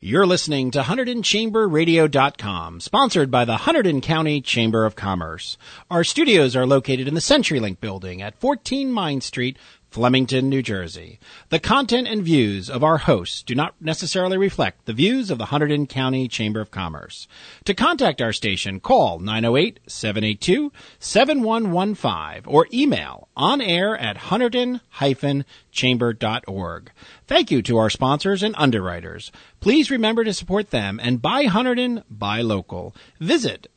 You're listening to HunterdonChamberRadio.com, sponsored by the Hunterdon County Chamber of Commerce. Our studios are located in the CenturyLink building at 14 Mine Street, Flemington, New Jersey. The content and views of our hosts do not necessarily reflect the views of the Hunterdon County Chamber of Commerce. To contact our station, call 908-782-7115 or email onair@hunterdon-chamber.org. Thank you to our sponsors and underwriters. Please remember to support them and buy Hunterdon, buy local. Visit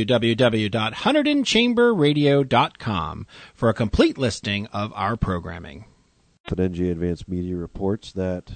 www.HunterdonChamberRadio.com for a complete listing of our programming. But NJ Advanced Media reports that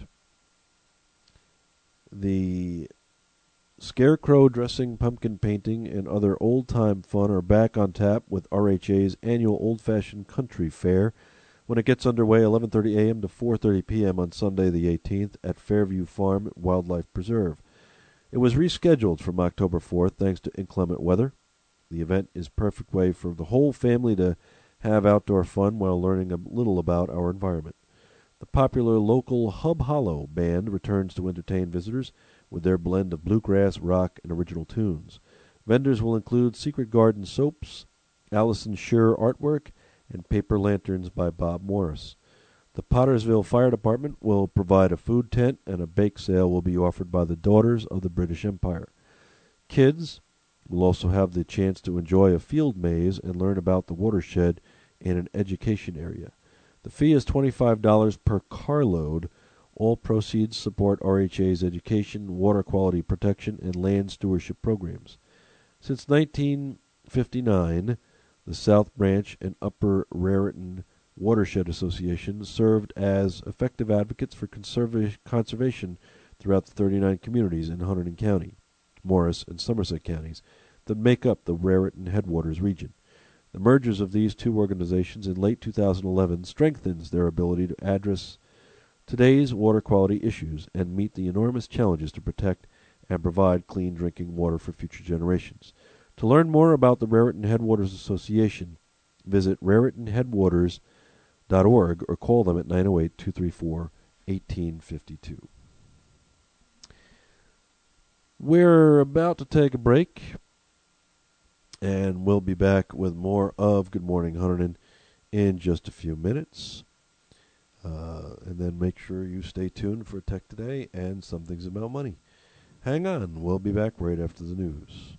the scarecrow dressing, pumpkin painting, and other old-time fun are back on tap with RHA's annual Old-Fashioned Country Fair when it gets underway 11:30 a.m. to 4:30 p.m. on Sunday the 18th at Fairview Farm Wildlife Preserve. It was rescheduled from October 4th thanks to inclement weather. The event is a perfect way for the whole family to have outdoor fun while learning a little about our environment. The popular local Hub Hollow band returns to entertain visitors with their blend of bluegrass, rock, and original tunes. Vendors will include Secret Garden soaps, Allison Scher artwork, and paper lanterns by Bob Morris. The Pottersville Fire Department will provide a food tent, and a bake sale will be offered by the Daughters of the British Empire. Kids will also have the chance to enjoy a field maze and learn about the watershed in an education area. The fee is $25 per carload. All proceeds support RHA's education, water quality protection, and land stewardship programs. Since 1959, the South Branch and Upper Raritan Watershed Association served as effective advocates for conservation throughout the 39 communities in Hunterdon County, Morris, and Somerset counties that make up the Raritan Headwaters region. The mergers of these two organizations in late 2011 strengthens their ability to address today's water quality issues and meet the enormous challenges to protect and provide clean drinking water for future generations. To learn more about the Raritan Headwaters Association, visit raritanheadwaters.org or call them at 908-234-1852. We're about to take a break, and we'll be back with more of Good Morning Hunterdon in just a few minutes. And then make sure you stay tuned for Tech Today and Some Things About Money. Hang on, we'll be back right after the news.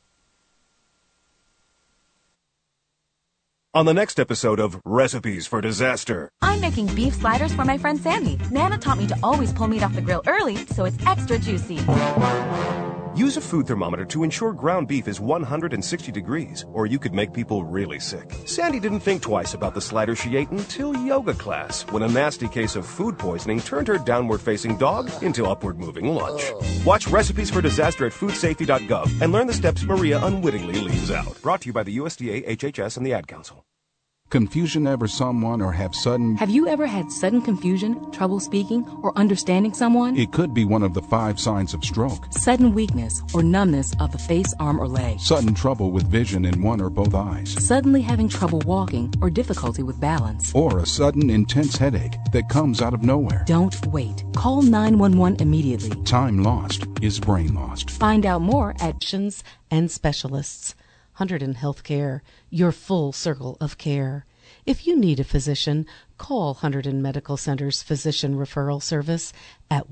On the next episode of Recipes for Disaster. I'm making beef sliders for my friend Sandy. Nana taught me to always pull meat off the grill early so it's extra juicy. Use a food thermometer to ensure ground beef is 160 degrees, or you could make people really sick. Sandy didn't think twice about the slider she ate until yoga class, when a nasty case of food poisoning turned her downward-facing dog into upward-moving lunch. Watch Recipes for Disaster at foodsafety.gov and learn the steps Maria unwittingly leaves out. Brought to you by the USDA, HHS, and the Ad Council. Confusion over someone or have sudden... Have you ever had sudden confusion, trouble speaking, or understanding someone? It could be one of the 5 signs of stroke. Sudden weakness or numbness of the face, arm, or leg. Sudden trouble with vision in one or both eyes. Suddenly having trouble walking or difficulty with balance. Or a sudden intense headache that comes out of nowhere. Don't wait. Call 911 immediately. Time lost is brain lost. Find out more at Physicians and Specialists. Hunterdon Healthcare, your full circle of care. If you need a physician, call Hunterdon Medical Center's Physician Referral Service at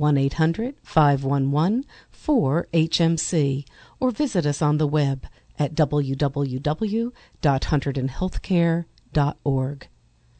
1-800-511-4HMC or visit us on the web at www.hunterdonhealthcare.org.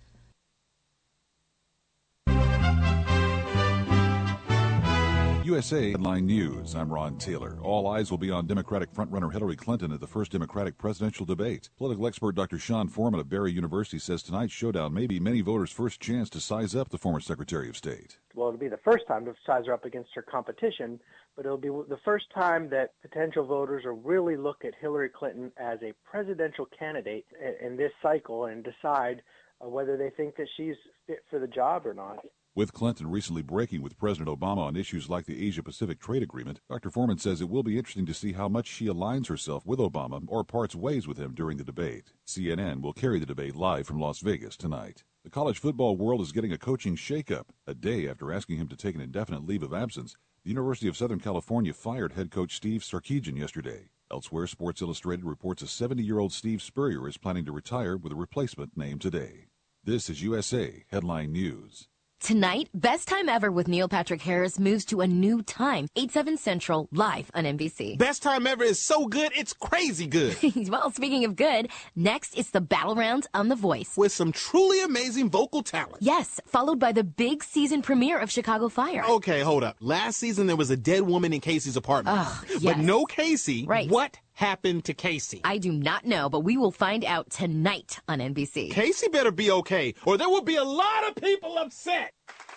USA Headline News. I'm Ron Taylor. All eyes will be on Democratic frontrunner Hillary Clinton at the first Democratic presidential debate. Political expert Dr. Sean Foreman of Barry University says tonight's showdown may be many voters' first chance to size up the former Secretary of State. Well, it'll be the first time to size her up against her competition, but it'll be the first time that potential voters will really look at Hillary Clinton as a presidential candidate in this cycle and decide whether they think that she's fit for the job or not. With Clinton recently breaking with President Obama on issues like the Asia-Pacific Trade Agreement, Dr. Foreman says it will be interesting to see how much she aligns herself with Obama or parts ways with him during the debate. CNN will carry the debate live from Las Vegas tonight. The college football world is getting a coaching shakeup. A day after asking him to take an indefinite leave of absence, The University of Southern California fired head coach Steve Sarkisian yesterday. Elsewhere, Sports Illustrated reports a 70-year-old Steve Spurrier is planning to retire with a replacement named today. This is USA Headline News. Tonight, Best Time Ever with Neil Patrick Harris moves to a new time, 8/7 Central, live on NBC. Best Time Ever is so good, it's crazy good. Well, speaking of good, next it's the Battle Round on The Voice. With some truly amazing vocal talent. Yes, followed by the big season premiere of Chicago Fire. Okay, hold up. Last season there was a dead woman in Casey's apartment. Oh, yes. But no Casey. Right. What happened to Casey? I do not know, but we will find out tonight on NBC. Casey better be okay, or there will be a lot of people upset.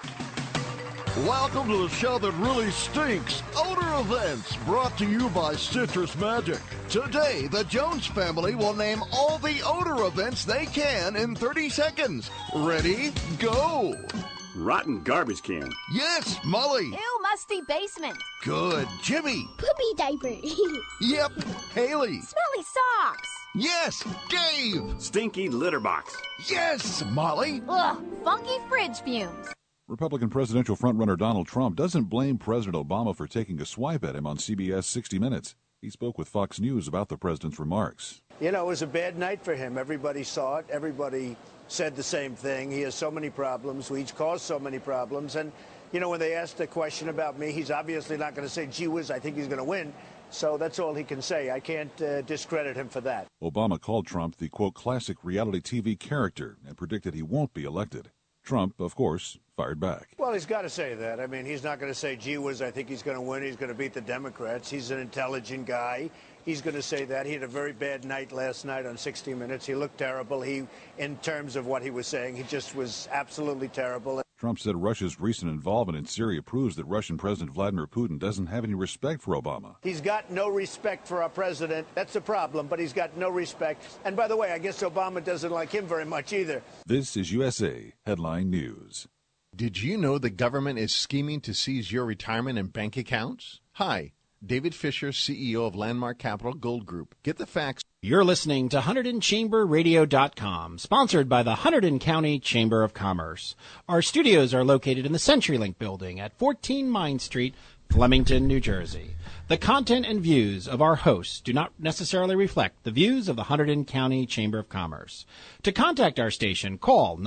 Welcome to the show that really stinks. Odor Events, brought to you by Citrus Magic. Today, the Jones family will name all the odor events they can in 30 seconds. Ready? Go! Rotten garbage can. Yes, Molly. Ew, musty basement. Good. Jimmy. Poopy diaper. Yep. Haley. Smelly socks. Yes, Dave. Stinky litter box. Yes, Molly. Ugh, funky fridge fumes. Republican presidential frontrunner Donald Trump doesn't blame President Obama for taking a swipe at him on CBS 60 Minutes. He spoke with Fox News about the president's remarks. You know, it was a bad night for him. Everybody saw it. Everybody said the same thing. He has so many problems. We each cause so many problems. And, you know, when they asked a question about me, he's obviously not going to say, gee whiz, I think he's going to win. So that's all he can say. I can't discredit him for that. Obama called Trump the, quote, classic reality TV character and predicted he won't be elected. Trump, of course, fired back. Well, he's got to say that. I mean, he's not going to say, gee whiz, I think he's going to win. He's going to beat the Democrats. He's an intelligent guy. He's going to say that. He had a very bad night last night on 60 Minutes. He looked terrible. In terms of what he was saying, he just was absolutely terrible. Trump said Russia's recent involvement in Syria proves that Russian President Vladimir Putin doesn't have any respect for Obama. He's got no respect for our president. That's a problem, but he's got no respect. And by the way, I guess Obama doesn't like him very much either. This is USA Headline News. Did you know the government is scheming to seize your retirement and bank accounts? Hi, David Fisher, CEO of Landmark Capital Gold Group. Get the facts. You're listening to HunterdonChamberRadio.com, sponsored by the Hunterdon County Chamber of Commerce. Our studios are located in the CenturyLink building at 14 Mine Street, Flemington, New Jersey. The content and views of our hosts do not necessarily reflect the views of the Hunterdon County Chamber of Commerce. To contact our station, call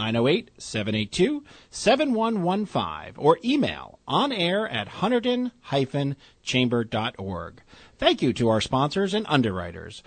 908-782-7115 or email onair@hunterdon-chamber.org. Thank you to our sponsors and underwriters.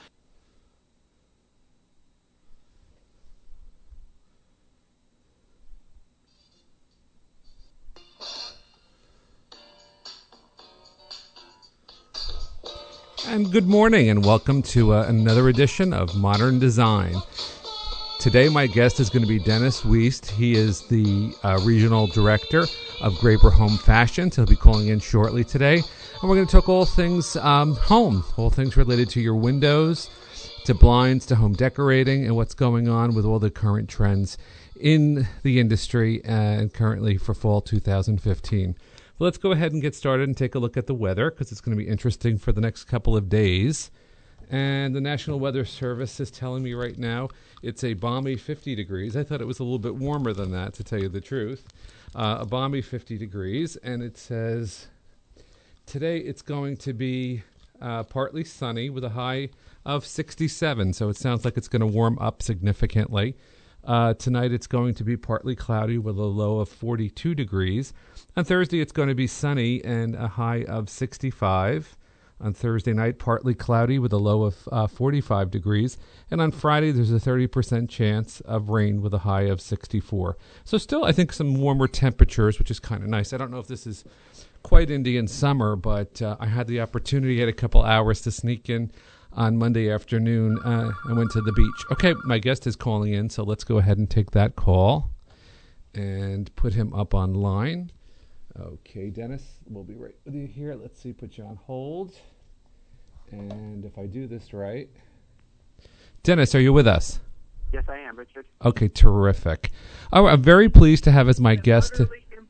And good morning, and welcome to another edition of Modern Design. Today, my guest is going to be Dennis Wiest. He is the regional director of Graber Home Fashions. He'll be calling in shortly today. And we're going to talk all things home, all things related to your windows, to blinds, to home decorating, and what's going on with all the current trends in the industry and currently for fall 2015. Let's go ahead and get started and take a look at the weather because it's going to be interesting for the next couple of days. And the National Weather Service is telling me right now it's a balmy 50 degrees. I thought it was a little bit warmer than that, to tell you the truth. A balmy 50 degrees. And it says today it's going to be partly sunny with a high of 67. So it sounds like it's going to warm up significantly. Tonight it's going to be partly cloudy with a low of 42 degrees. On Thursday it's going to be sunny and a high of 65. On Thursday night, partly cloudy with a low of 45 degrees. And on Friday there's a 30% chance of rain with a high of 64. So still, I think, some warmer temperatures, which is kind of nice. I don't know if this is quite Indian summer, but I had the opportunity, had a couple hours to sneak in on Monday afternoon. I went to the beach. Okay, my guest is calling in, so let's go ahead and take that call and put him up online. Okay, Dennis, we'll be right with you here. Let's see, put you on hold. And if I do this right. Dennis, are you with us? Yes, I am, Richard. Okay, terrific. Oh, I'm very pleased to have as my guest.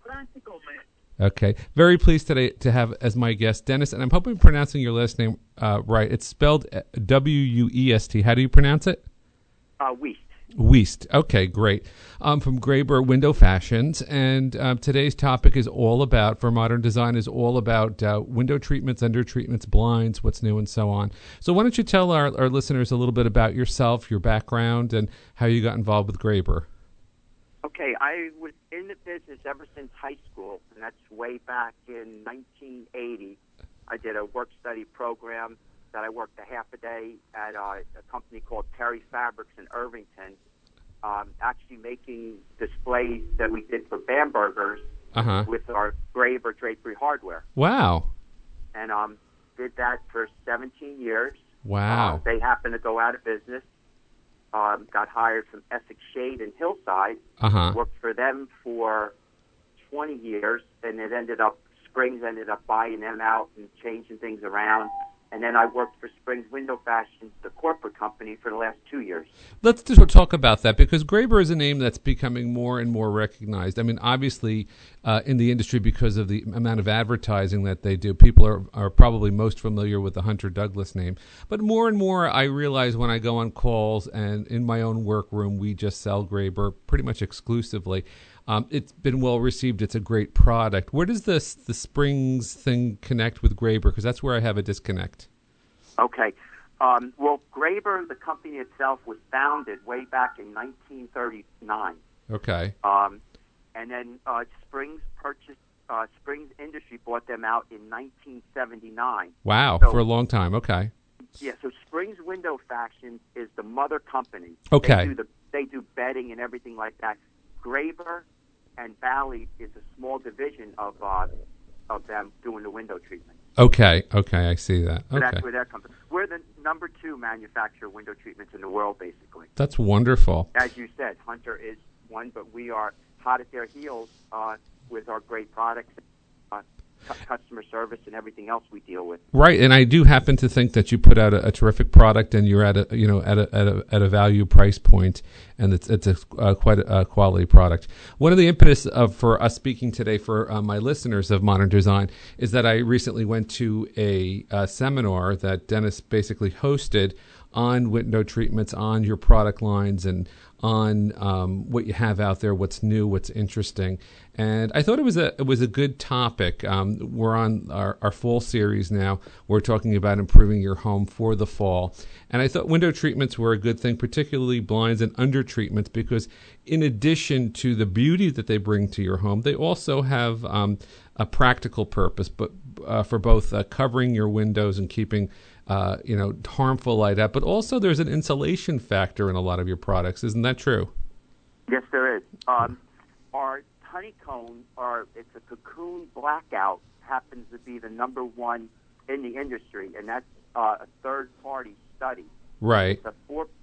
Okay, very pleased today to have as my guest Dennis, and I'm hoping I'm pronouncing your last name right. It's spelled W-U-E-S-T. How do you pronounce it? Wiest. Weist. Okay, great. From Graber Window Fashions, and today's topic is all about, for Modern Design, is all about window treatments, under treatments, blinds, what's new, and so on. So why don't you tell our listeners a little bit about yourself, your background, and how you got involved with Graber? Okay, I was in the business ever since high school, and that's way back in 1980. I did a work-study program that I worked a half a day at a company called Terry Fabrics in Irvington, actually making displays that we did for Bambergers with our Graber drapery hardware. Wow. And did that for 17 years. Wow. They happened to go out of business. Got hired from Essex Shade and Hillside. Worked for them for 20 years, and Springs ended up buying them out and changing things around. And then I worked for Springs Window Fashions, the corporate company, for the last 2 years. Let's just talk about that, because Graber is a name that's becoming more and more recognized. I mean, obviously, in the industry, because of the amount of advertising that they do, people are probably most familiar with the Hunter Douglas name. But more and more, I realize when I go on calls and in my own workroom, we just sell Graber pretty much exclusively. It's been well received. It's a great product. Where does the Springs thing connect with Graber? Because that's where I have a disconnect. Okay. Well, Graber, the company itself, was founded way back in 1939. Okay. And then Springs Industry bought them out in 1979. Wow, so, for a long time. Okay. Yeah, so Springs Window Fashions is the mother company. Okay. They do bedding and everything like that. Graber and Bally is a small division of them doing the window treatment. Okay, I see that. So okay. That's where that comes from. We're the number 2 manufacturer of window treatments in the world, basically. That's wonderful. As you said, Hunter is one, but we are hot at their heels with our great products, customer service, and everything else we deal with. Right, and I do happen to think that you put out a terrific product, and you're at a value price point, and it's quite a quality product. One of the impetus for us speaking today for my listeners of Modern Design is that I recently went to a seminar that Dennis basically hosted on window treatments, on your product lines, and on what you have out there, what's new, what's interesting. And I thought it was a good topic. We're on our fall series now. We're talking about improving your home for the fall. And I thought window treatments were a good thing, particularly blinds and under treatments, because in addition to the beauty that they bring to your home, they also have a practical purpose, but for both covering your windows and keeping harmful light out, but also there's an insulation factor in a lot of your products. Isn't that true? Yes, there is. Our honeycomb, it's a cocoon blackout, happens to be the number 1 in the industry, and that's a third-party study. Right. It's a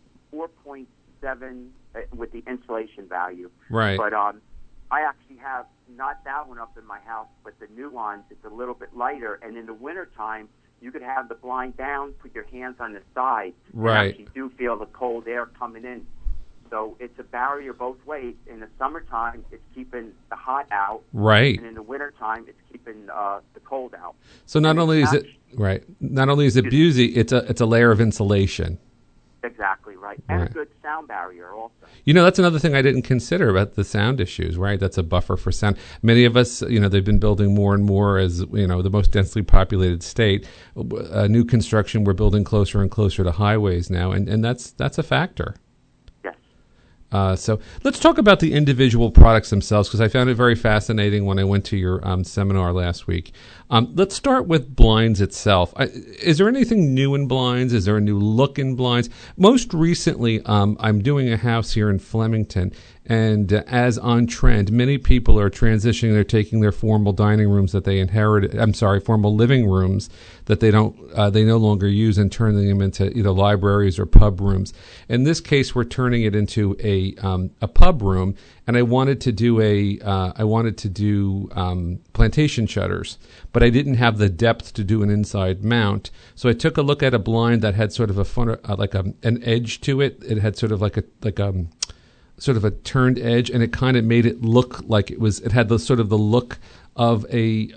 4.7 with the insulation value. Right. But I actually have not that one up in my house, but the new ones. It's a little bit lighter, and in the wintertime, you could have the blind down, put your hands on the side, right. and actually do feel the cold air coming in. So it's a barrier both ways. In the summertime, it's keeping the hot out. Right. And in the wintertime, it's keeping the cold out. So not only is it beauty, it's a layer of insulation. Exactly right. And a good sound barrier also. That's another thing I didn't consider about the sound issues, right? That's a buffer for sound. Many of us, they've been building more and more as, the most densely populated state. New construction, we're building closer and closer to highways now, and that's a factor. So let's talk about the individual products themselves, because I found it very fascinating when I went to your seminar last week. Let's start with blinds itself. Is there anything new in blinds? Is there a new look in blinds? Most recently, I'm doing a house here in Flemington, and as on trend, many people are transitioning. They're taking their formal dining rooms that they inherited. formal living rooms that they no longer use, and turning them into either libraries or pub rooms. In this case, we're turning it into a pub room, and I wanted to do plantation shutters, but I didn't have the depth to do an inside mount. So I took a look at a blind that had sort of an edge to it. It had sort of like a turned edge, and it kind of made it look like it had the sort of the look of a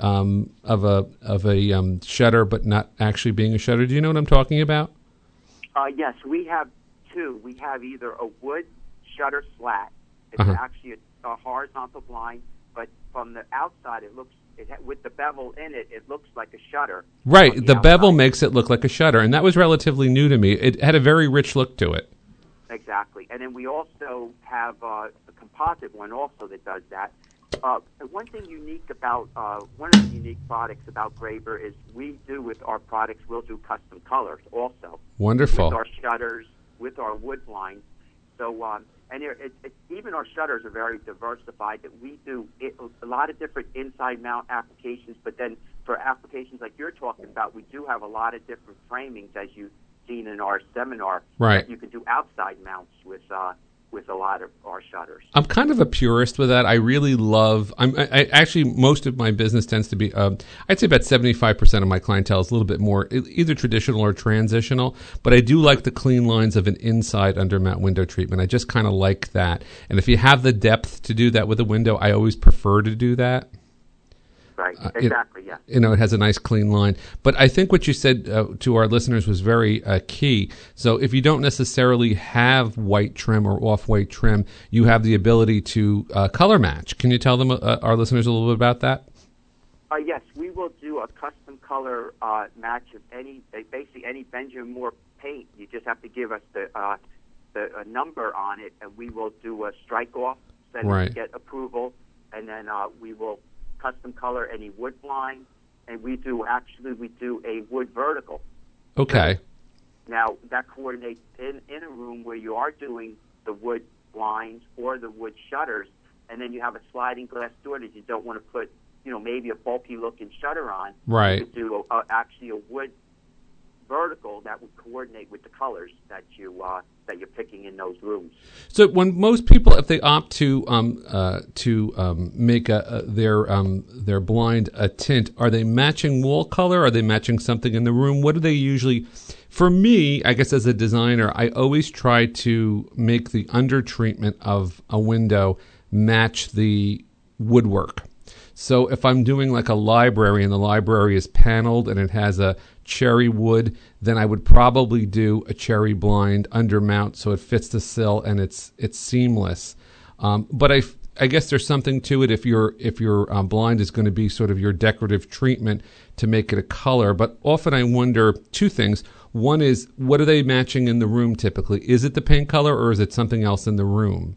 shutter, but not actually being a shutter. Do you know what I'm talking about? Yes, we have 2. We have either a wood shutter slat. It's actually a horizontal blind, but from the outside, it looks with the bevel in it. It looks like a shutter. Right, the bevel makes it look like a shutter, and that was relatively new to me. It had a very rich look to it. Exactly, and then we also have a composite one also that does that. One thing unique about one of the unique products about Graber is we do with our products, we'll do custom colors also. Wonderful. With our shutters, with our wood blinds. So, and even our shutters are very diversified. That we do a lot of different inside mount applications, but then for applications like you're talking about, we do have a lot of different framings, as you've seen in our seminar. Right. That you can do outside mounts with a lot of our shutters. I'm kind of a purist with that. I really love. I actually, most of my business tends to be. I'd say about 75% of my clientele is a little bit more either traditional or transitional. But I do like the clean lines of an inside undermount window treatment. I just kind of like that. And if you have the depth to do that with a window, I always prefer to do that. Right. Exactly. Yeah. It has a nice clean line. But I think what you said to our listeners was very key. So if you don't necessarily have white trim or off-white trim, you have the ability to color match. Can you tell them, our listeners, a little bit about that? Yes, we will do a custom color match of basically any Benjamin Moore paint. You just have to give us the number on it, and we will do a strike off, get approval, and then we will custom color any wood blind, and we do a wood vertical. Okay. Now that coordinates in a room where you are doing the wood blinds or the wood shutters, and then you have a sliding glass door that you don't want to put, maybe a bulky looking shutter on. Right. You could do actually a wood vertical that would coordinate with the colors that you're picking in those rooms. So when most people, if they opt to make their blind a tint, are they matching wall color? Are they matching something in the room? What do they usually? For me, I guess as a designer, I always try to make the under treatment of a window match the woodwork. So if I'm doing like a library and the library is paneled and it has a cherry wood, then I would probably do a cherry blind undermount so it fits the sill and it's seamless. But I guess there's something to it if your blind is going to be sort of your decorative treatment to make it a color. But often I wonder two things. One is, what are they matching in the room typically? Is it the paint color or is it something else in the room?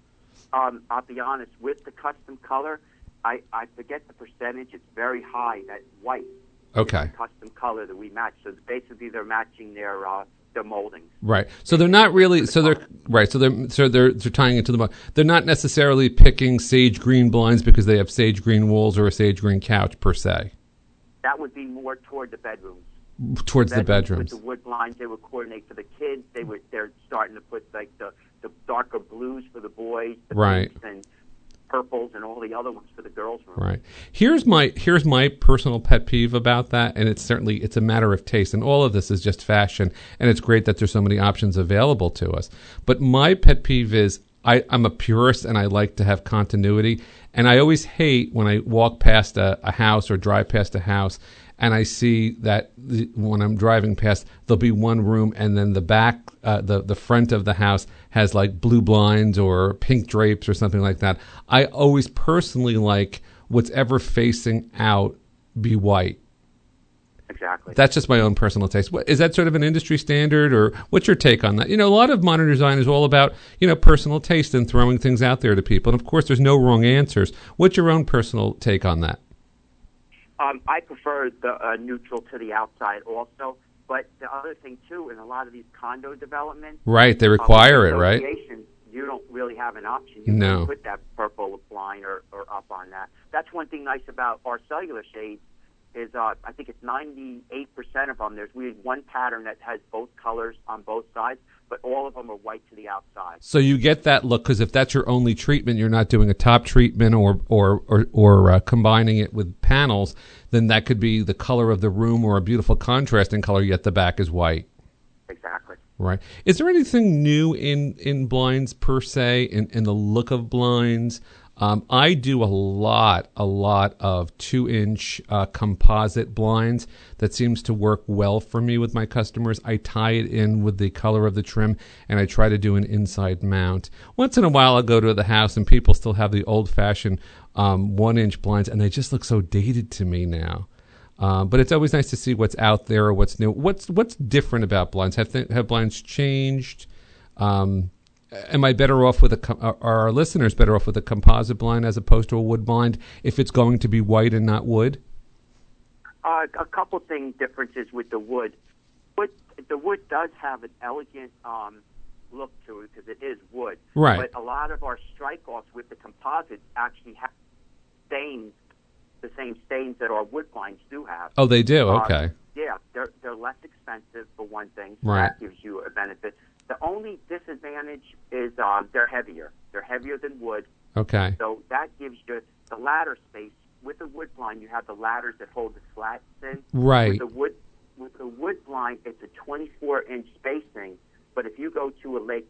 I'll be honest, with the custom color, I forget the percentage. It's very high. That white. Okay. Custom color that we match. So basically, they're matching their moldings. Right. So they're not really. So they're right. So they're tying into the mold. They're not necessarily picking sage green blinds because they have sage green walls or a sage green couch per se. That would be more toward the bedrooms. Towards the bedrooms. With the wood blinds, they would coordinate for the kids. They're starting to put like the darker blues for the boys. The right. pinks and purples and all the other ones for the girls' room. Right. Here's my personal pet peeve about that, and it's a matter of taste, and all of this is just fashion, and it's great that there's so many options available to us. But my pet peeve is I'm a purist and I like to have continuity, and I always hate when I walk past a house or drive past a house and I see that when I'm driving past, there'll be one room and then the back, the front of the house has like blue blinds or pink drapes or something like that. I always personally like what's ever facing out be white. Exactly. That's just my own personal taste. Is that sort of an industry standard, or what's your take on that? A lot of modern design is all about, personal taste and throwing things out there to people. And of course, there's no wrong answers. What's your own personal take on that? I prefer the neutral to the outside also. But the other thing, too, in a lot of these condo developments... Right, they require it, right? You don't really have an option. You can put that purple line or up on that. That's one thing nice about our cellular shades is I think it's 98% of them. We have one pattern that has both colors on both sides, but all of them are white to the outside. So you get that look, because if that's your only treatment, you're not doing a top treatment or combining it with panels, then that could be the color of the room or a beautiful contrasting color, yet the back is white. Exactly. Right. Is there anything new in blinds per se, in the look of blinds? I do a lot of 2-inch composite blinds. That seems to work well for me with my customers. I tie it in with the color of the trim, and I try to do an inside mount. Once in a while, I'll go to the house, and people still have the old-fashioned 1-inch blinds, and they just look so dated to me now. But it's always nice to see what's out there or what's new. What's different about blinds? Have blinds changed? Am I better off with are our listeners better off with a composite blind as opposed to a wood blind if it's going to be white and not wood? A couple differences with the wood. The wood does have an elegant look to it because it is wood. Right. But a lot of our strike-offs with the composites actually have stains, the same stains that our wood blinds do have. Oh, they do? Okay. Yeah, they're less expensive for one thing. So right. That gives you a benefit. The only disadvantage is they're heavier. They're heavier than wood. Okay. So that gives you the ladder space. With a wood blind, you have the ladders that hold the slats in. Right. With the wood blind, it's a 24-inch spacing. But if you go to a Lake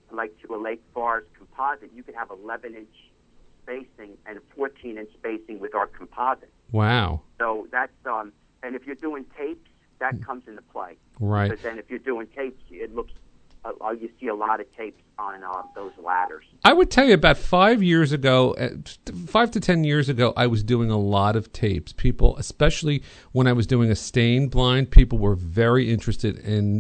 Forest composite, you could have 11-inch spacing and 14-inch spacing with our composite. Wow. So that's and if you're doing tapes, that comes into play. Right. But then if you're doing tapes, it looks. You see a lot of tapes on those ladders. I would tell you about 5 years ago, 5 to 10 years ago, I was doing a lot of tapes. People, especially when I was doing a stained blind, people were very interested in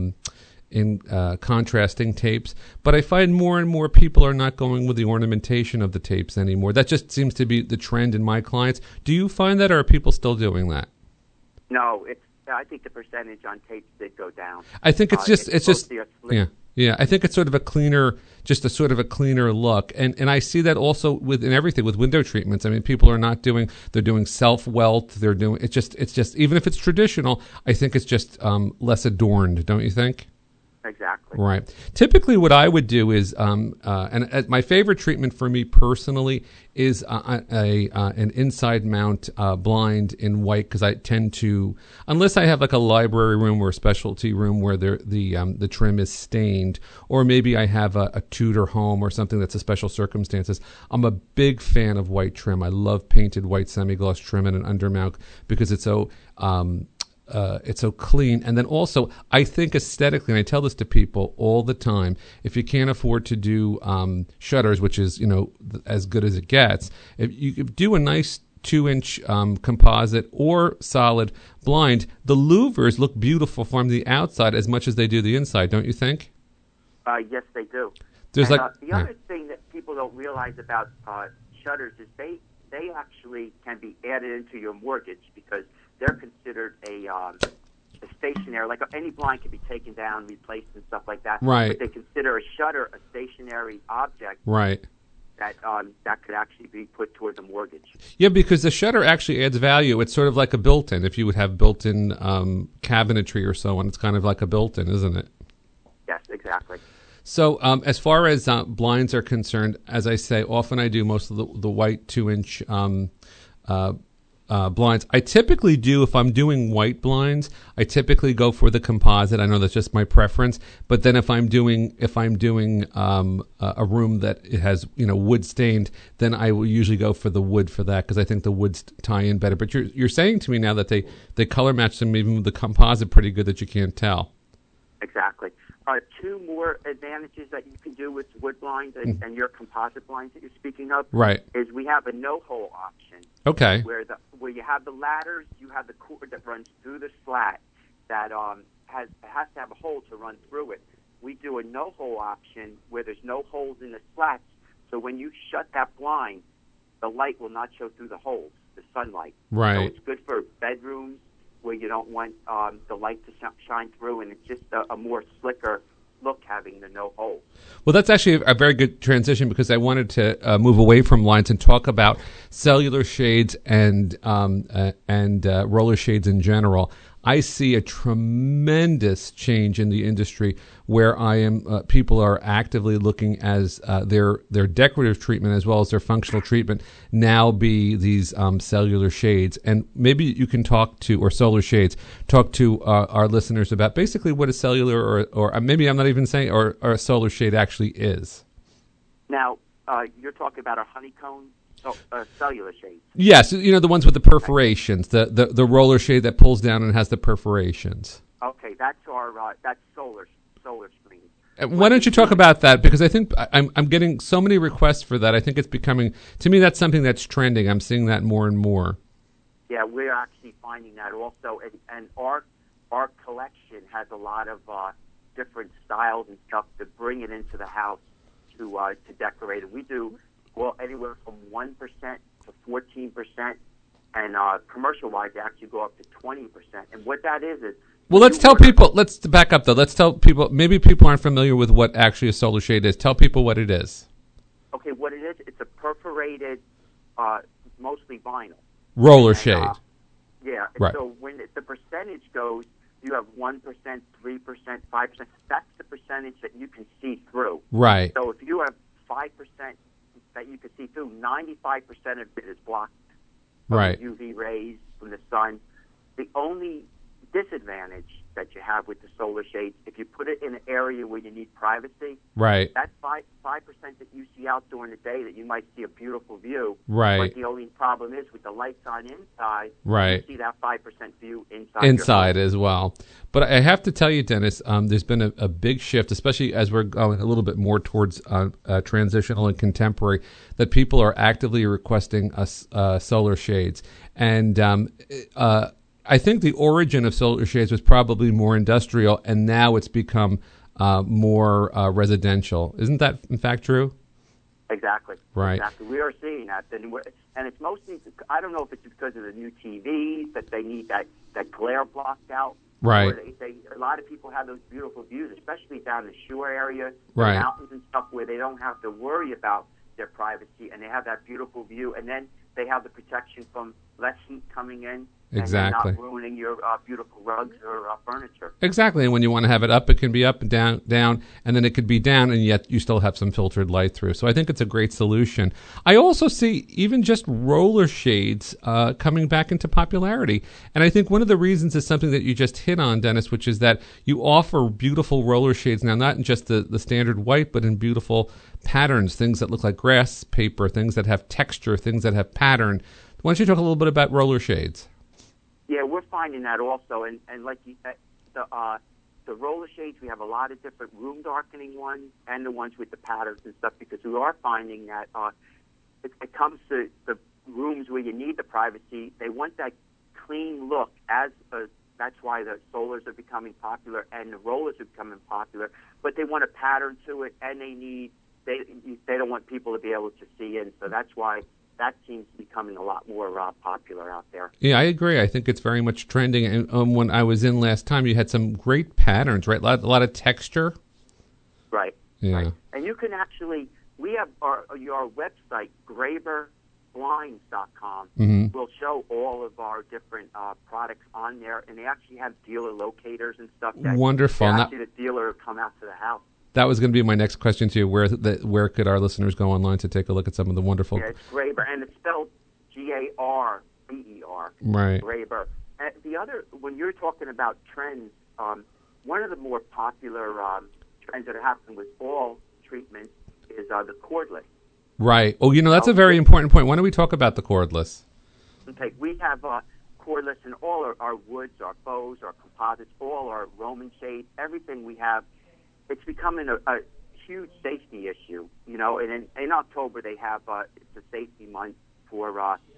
contrasting tapes. But I find more and more people are not going with the ornamentation of the tapes anymore. That just seems to be the trend in my clients. Do you find that, or are people still doing that? No, I think the percentage on tapes did go down. I think it's just yeah. I think it's sort of a cleaner look, and I see that also in everything with window treatments. I mean, people are not doing; they're doing self-welt. They're doing it's just even if it's traditional, I think it's just less adorned. Don't you think? Exactly. Right. Typically, what I would do is, and my favorite treatment for me personally is an inside mount blind in white, because I tend to, unless I have like a library room or a specialty room where the trim is stained, or maybe I have a Tudor home or something that's a special circumstances. I'm a big fan of white trim. I love painted white semi-gloss trim and an undermount because it's so clean. And then also, I think aesthetically, and I tell this to people all the time, if you can't afford to do shutters, which is, as good as it gets, if you could do a nice 2-inch composite or solid blind, the louvers look beautiful from the outside as much as they do the inside, don't you think? Yes, they do. There's the other thing that people don't realize about shutters is they actually can be added into your mortgage because they're considered a stationary, like any blind can be taken down, replaced, and stuff like that. Right. But they consider a shutter a stationary object. Right. That could actually be put toward the mortgage. Yeah, because the shutter actually adds value. It's sort of like a built-in. If you would have built-in cabinetry or so on, it's kind of like a built-in, isn't it? Yes, exactly. So as far as blinds are concerned, as I say, often I do most of the white 2-inch blinds. I typically do, if I'm doing white blinds, I typically go for the composite. I know that's just my preference. But then if I'm doing a room that it has wood stained, then I will usually go for the wood for that because I think the woods tie in better. But you're saying to me now that they color match them even with the composite pretty good that you can't tell. Exactly. Two more advantages that you can do with wood blinds and your composite blinds that you're speaking of, right, is we have a no-hole option. Okay. Where you have the ladders, you have the cord that runs through the slat that has to have a hole to run through it. We do a no-hole option where there's no holes in the slats, so when you shut that blind, the light will not show through the holes, the sunlight. Right. So it's good for bedrooms where you don't want the light to shine through, and it's just a more slicker look having the no holes. Well, that's actually a very good transition because I wanted to move away from lines and talk about cellular shades and roller shades in general. I see a tremendous change in the industry where people are actively looking as their decorative treatment as well as their functional treatment now be these cellular shades. And maybe you can talk to our listeners about basically what a cellular or maybe I'm not even saying or a solar shade actually is. Now, you're talking about a honeycomb cellular shade. Yes, the ones with the perforations, the roller shade that pulls down and has the perforations. Okay, that's our that's solar screen. Why don't you talk about that? Because I think I'm getting so many requests for that. I think it's becoming, to me, that's something that's trending. I'm seeing that more and more. Yeah, we're actually finding that also, and our collection has a lot of different styles and stuff to bring it into the house to decorate it. We do anywhere from 1% to 14%, and commercial-wise, they actually go up to 20%. And what that is well, let's tell people. Let's back up though. Let's tell people. Maybe people aren't familiar with what actually a solar shade is. Tell people what it is. Okay, what it is? It's a perforated, mostly vinyl roller shade. Yeah. Right. So when the percentage goes, you have 1%, 3%, 5%. That's the percentage that you can see through. Right. So if you have 5% that you can see through, 95% of it is blocked from right. UV rays from the sun. The only disadvantage that you have with the solar shades, if you put it in an area where you need privacy, right, that 5% that you see out during the day that you might see a beautiful view, right. But the only problem is with the lights on inside, right. you see that 5% view inside as well. But I have to tell you, Dennis, there's been a big shift, especially as we're going a little bit more towards transitional and contemporary, that people are actively requesting us solar shades. And I think the origin of solar shades was probably more industrial, and now it's become more residential. Isn't that, in fact, true? Exactly. Right. Exactly. We are seeing that. And it's mostly, I don't know if it's because of the new TVs, that they need that glare blocked out. Right. A lot of people have those beautiful views, especially down the shore area, right. the mountains and stuff, where they don't have to worry about their privacy, and they have that beautiful view, and then they have the protection from less heat coming in. Exactly. And not ruining your beautiful rugs or furniture. Exactly. And when you want to have it up, it can be up and down, and then it could be down, and yet you still have some filtered light through. So I think it's a great solution. I also see even just roller shades coming back into popularity. And I think one of the reasons is something that you just hit on, Dennis, which is that you offer beautiful roller shades now, not in just the standard white, but in beautiful patterns, things that look like grass paper, things that have texture, things that have pattern. Why don't you talk a little bit about roller shades? Yeah, we're finding that also, and like you said, the roller shades, we have a lot of different room darkening ones and the ones with the patterns and stuff, because we are finding that it comes to the rooms where you need the privacy. They want that clean look. That's why the solars are becoming popular and the rollers are becoming popular. But they want a pattern to it, and they don't want people to be able to see in. So that's why that seems to be becoming a lot more popular out there. Yeah, I agree. I think it's very much trending. And when I was in last time, you had some great patterns, right? A lot of texture. Right. Yeah. Right. And you can actually, we have our website, GraberBlinds.com. Mm-hmm. Will show all of our different products on there, and they actually have dealer locators and stuff. Wonderful. Actually, the dealer will come out to the house. That was going to be my next question to you. Where could our listeners go online to take a look at some of the wonderful... Yeah, it's Graber, and it's spelled Garber. Right. Graber. And the other, when you're talking about trends, one of the more popular trends that are happening with all treatments is the cordless. Right. Oh, that's a very important point. Why don't we talk about the cordless? Okay, we have cordless in all our woods, our bows, our composites, all our Roman shades, everything we have. It's becoming a huge safety issue, and in October they have, it's a safety month for,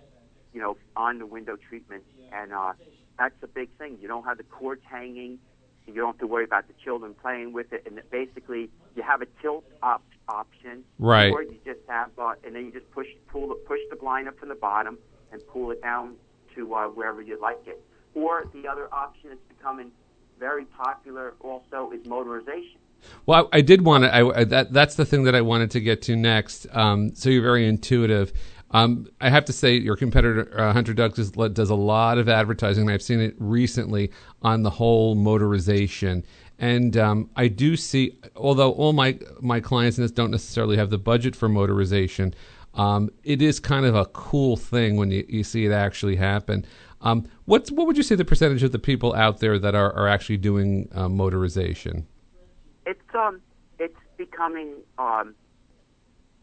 on the window treatment, and that's a big thing. You don't have the cords hanging, you don't have to worry about the children playing with it, and basically you have a tilt option, right? Or you just have, and then you just push the blind up from the bottom and pull it down to wherever you like it. Or the other option that's becoming very popular also is motorization. Well, I did want to. That's the thing that I wanted to get to next. So you're very intuitive. I have to say, your competitor Hunter Douglas does a lot of advertising, and I've seen it recently on the whole motorization. And I do see, although all my clients in this don't necessarily have the budget for motorization, it is kind of a cool thing when you see it actually happen. What would you say the percentage of the people out there that are actually doing motorization? It's becoming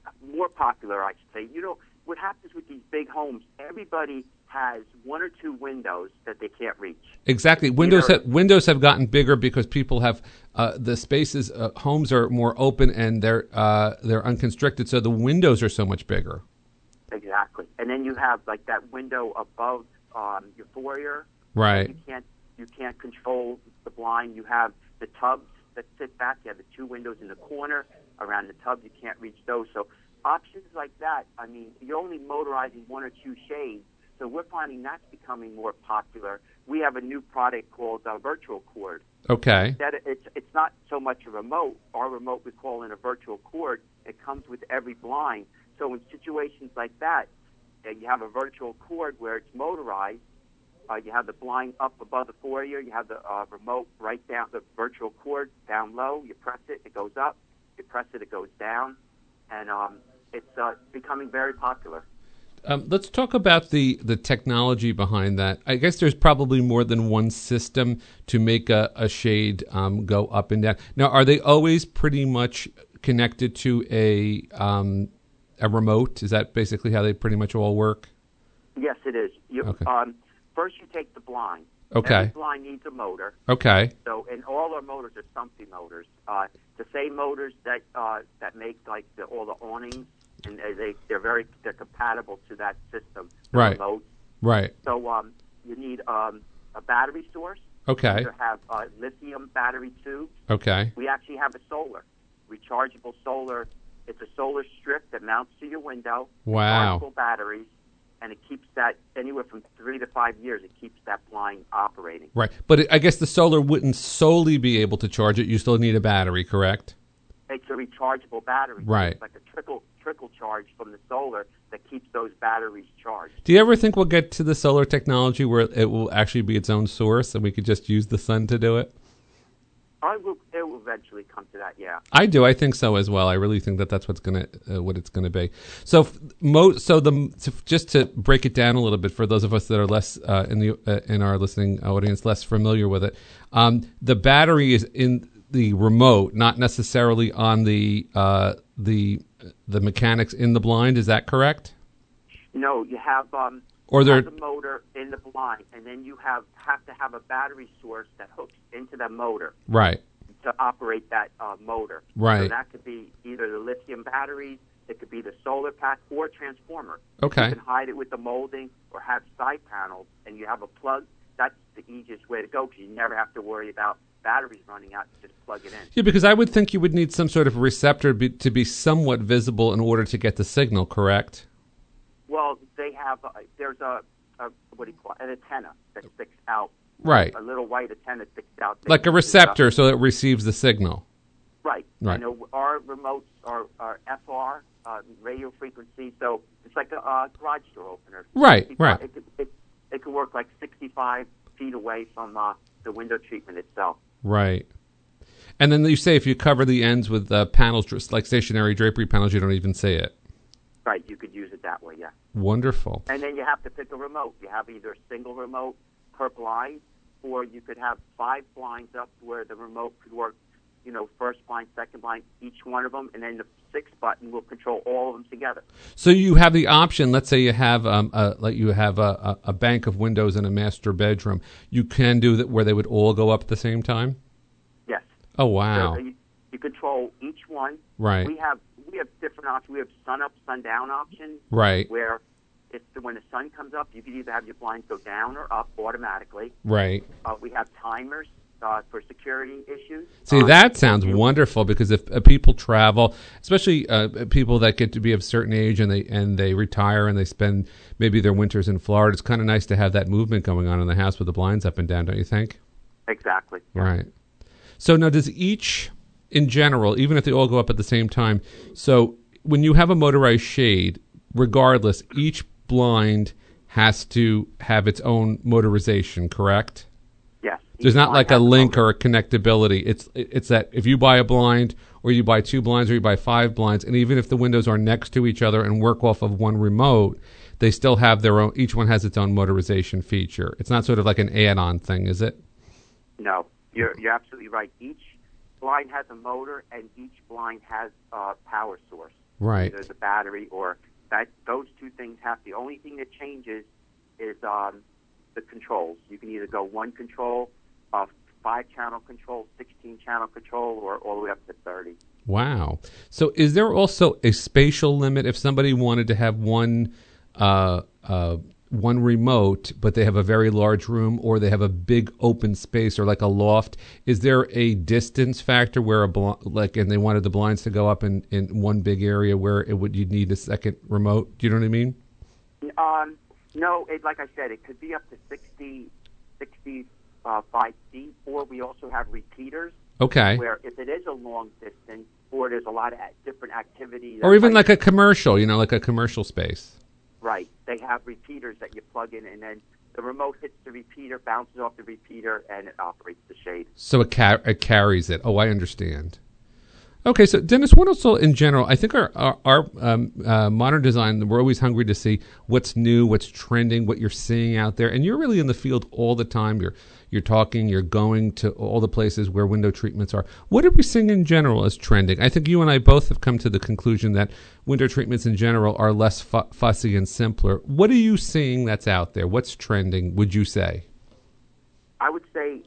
more popular, I should say. You know, what happens with these big homes, everybody has one or two windows that they can't reach. Exactly. Windows have gotten bigger because people have the spaces. Homes are more open and they're unconstricted, so the windows are so much bigger. Exactly. And then you have like that window above your foyer. Right. You can't control the blind. You have the tubs that sit back. You have the two windows in the corner around the tub. You can't reach those. So options like that. I mean, you're only motorizing one or two shades. So we're finding that's becoming more popular. We have a new product called Virtual Cord. Okay. That it's not so much a remote. Our remote we call in a virtual cord. It comes with every blind. So in situations like that, you have a virtual cord where it's motorized. You have the blind up above the foyer. You have the remote right down, the virtual cord down low. You press it, it goes up. You press it, it goes down. And it's becoming very popular. Let's talk about the technology behind that. I guess there's probably more than one system to make a shade go up and down. Now, are they always pretty much connected to a remote? Is that basically how they pretty much all work? Yes, it is. Okay. First, you take the blind. Okay. Every blind needs a motor. Okay. So, and all our motors are Stumpy motors. The same motors that make like all the awnings, and they're compatible to that system. The Right. Remote. Right. So you need a battery source. Okay. You have lithium battery tubes. Okay. We actually have a rechargeable solar. It's a solar strip that mounts to your window. Wow. Rechargeable batteries, and it keeps that anywhere from 3 to 5 years. It keeps that blind operating. Right. But I guess the solar wouldn't solely be able to charge it. You still need a battery, correct? It's a rechargeable battery. Right. It's like a trickle charge from the solar that keeps those batteries charged. Do you ever think we'll get to the solar technology where it will actually be its own source and we could just use the sun to do it? It will eventually come to that, yeah. I do. I think so as well. I really think that's what it's going to be. So, just to break it down a little bit for those of us that are less in our listening audience less familiar with it, the battery is in the remote, not necessarily on the mechanics in the blind. Is that correct? No, you have the motor in the blind, and then you have to have a battery source that hooks into that motor. Right. To operate that motor. Right. So that could be either the lithium batteries, it could be the solar pack, or a transformer. Okay. You can hide it with the molding or have side panels, and you have a plug. That's the easiest way to go because you never have to worry about batteries running out. You just plug it in. Yeah, because I would think you would need some sort of receptor to be somewhat visible in order to get the signal, correct? Well, they have, there's a what do you call it, an antenna that sticks out. Right. A little white antenna sticks out. Like a receptor so it receives the signal. Right. Right. You know, our remotes are FR, radio frequency, so it's like a garage door opener. Right, right. It can work like 65 feet away from the window treatment itself. Right. And then you say if you cover the ends with panels, like stationary drapery panels, you don't even see it. Right, you could use it that way, yeah. Wonderful. And then you have to pick a remote. You have either a single remote per blind, or you could have 5 blinds up where the remote could work, you know, first blind, second blind, each one of them, and then the 6th button will control all of them together. So you have the option. Let's say you have a bank of windows in a master bedroom. You can do that where they would all go up at the same time. Yes. Oh wow. So you control each one. Right. We have different options. We have sun up, sun down options. Right. Where when the sun comes up, you can either have your blinds go down or up automatically. Right. We have timers for security issues. See, that sounds wonderful because if people travel, especially people that get to be of a certain age and they retire and they spend maybe their winters in Florida, it's kind of nice to have that movement going on in the house with the blinds up and down, don't you think? Exactly. Right. So now does each, in general, even if they all go up at the same time, so when you have a motorized shade, regardless, each blind has to have its own motorization, correct? Yes. There's not like a link or a connectability. It's that if you buy a blind or you buy 2 blinds or you buy 5 blinds, and even if the windows are next to each other and work off of one remote, they still have their own, each one has its own motorization feature. It's not sort of like an add-on thing, is it? No, you're absolutely right. Each blind has a motor and each blind has a power source. Right. Either the battery or that. Those two things have. The only thing that changes is the controls. You can either go one control, 5-channel control, 16-channel control, or all the way up to 30. Wow. So is there also a spatial limit if somebody wanted to have one remote, but they have a very large room, or they have a big open space, or like a loft? Is there a distance factor where and they wanted the blinds to go up in one big area where you'd need a second remote? Do you know what I mean? No, like I said, it could be up to 65 feet, or we also have repeaters. Okay. Where if it is a long distance, or there's a lot of different activities. Or even like a commercial, like a commercial space. Right. They have repeaters that you plug in, and then the remote hits the repeater, bounces off the repeater, and it operates the shade. So it carries it. Oh, I understand. Okay, so Dennis, what also in general, I think our modern design, we're always hungry to see what's new, what's trending, what you're seeing out there, and you're really in the field all the time. You're talking, you're going to all the places where window treatments are. What are we seeing in general as trending? I think you and I both have come to the conclusion that window treatments in general are less fussy and simpler. What are you seeing that's out there? What's trending, would you say? I would say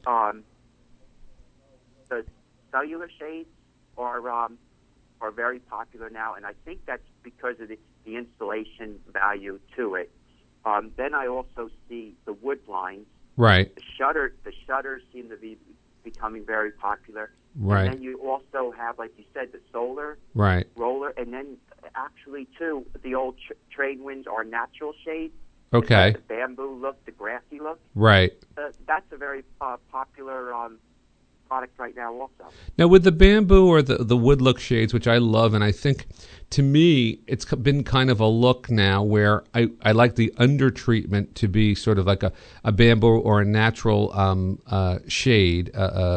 the cellular shades are very popular now, and I think that's because of the installation value to it. Then I also see the wood blinds. Right. The shutters seem to be becoming very popular. Right. And then you also have, like you said, the solar roller, and then actually too, the old trade winds are natural shades. Okay. Like the bamboo look, the grassy look. Right. That's a very popular product right now also. Now with the bamboo or the wood look shades, which I love, and I think to me it's been kind of a look now where I like the under treatment to be sort of like a bamboo or a natural shade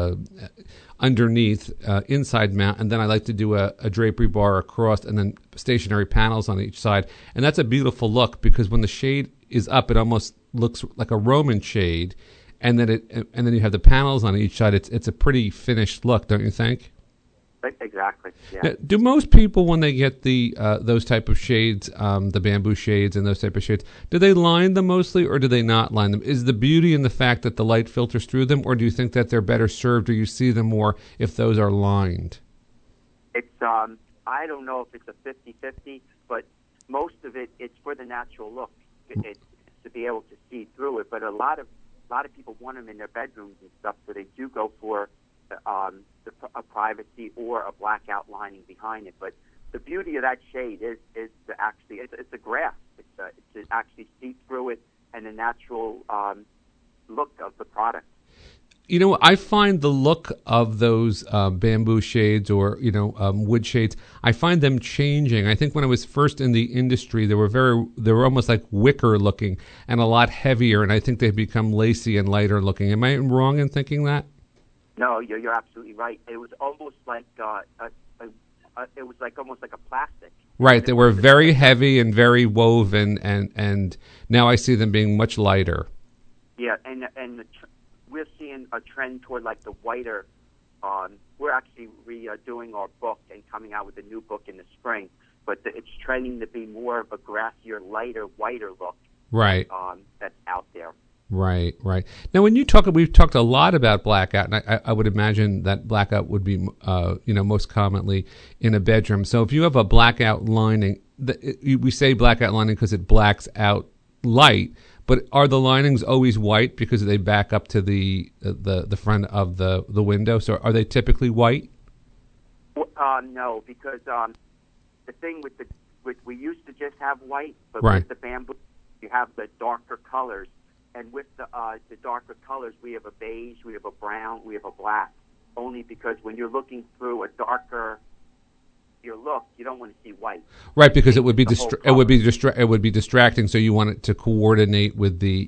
underneath inside mount, and then I like to do a drapery bar across and then stationary panels on each side, and that's a beautiful look because when the shade is up it almost looks like a Roman shade. And then you have the panels on each side. It's a pretty finished look, don't you think? Exactly. Yeah. Now, do most people, when they get the those type of shades, the bamboo shades and those type of shades, do they line them mostly, or do they not line them? Is the beauty in the fact that the light filters through them, or do you think that they're better served, or you see them more if those are lined? It's I don't know if it's a 50-50, but most of it's for the natural look. It's to be able to see through it, but a lot of people want them in their bedrooms and stuff, so they do go for a privacy or a blackout lining behind it. But the beauty of that shade is to actually it's a grass. It's to actually see through it and the natural look of the product. I find the look of those bamboo shades or wood shades, I find them changing. I think when I was first in the industry, they were almost like wicker looking and a lot heavier, and I think they've become lacy and lighter looking. Am I wrong in thinking that? No, you're absolutely right. It was almost like almost like a plastic. Right, they were very heavy and very woven, and now I see them being much lighter. Yeah, and we're seeing a trend toward like the whiter. We're actually redoing our book and coming out with a new book in the spring, but it's trending to be more of a grassier, lighter, whiter look. Right. That's out there. Right. Now, when we've talked a lot about blackout, and I would imagine that blackout would be, most commonly in a bedroom. So if you have a blackout lining, we say blackout lining because it blacks out light. But are the linings always white because they back up to the front of the window? So are they typically white? No, because the thing with we used to just have white, but right. With the bamboo, you have the darker colors, and with the darker colors, we have a beige, we have a brown, we have a black. Only because when you're looking through a darker look, you don't want to see white. Right, because it would be distracting. So you want it to coordinate with the